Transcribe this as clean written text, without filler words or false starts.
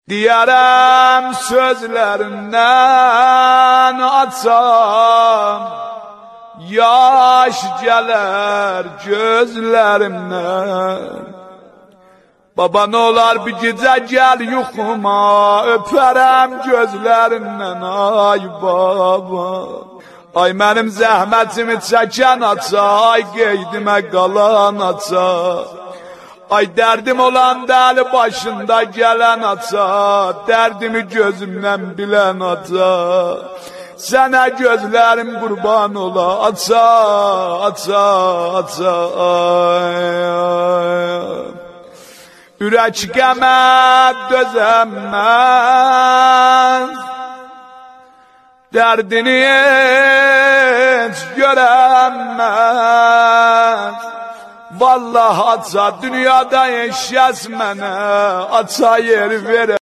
Diyərəm sözlərindən açam, yaş gələr gözlərimdən. Baba nə olar bir gecə gəl yuxuma, öpərəm gözlərindən ay baba. Ay mənim zəhmətimi çəkən aça, ay qeydimə qalan aça. Ay dərdim olan dəli başında gələn aça, dərdimi gözümdən bilən aça. Sənə gözlərim qurban ola, aça, aça, aça, ay, ay. Ürək qəmə dözəməz, dərdini heç görəməz. Vallahi aça dünyada eşyəz mənə, aça yer verə.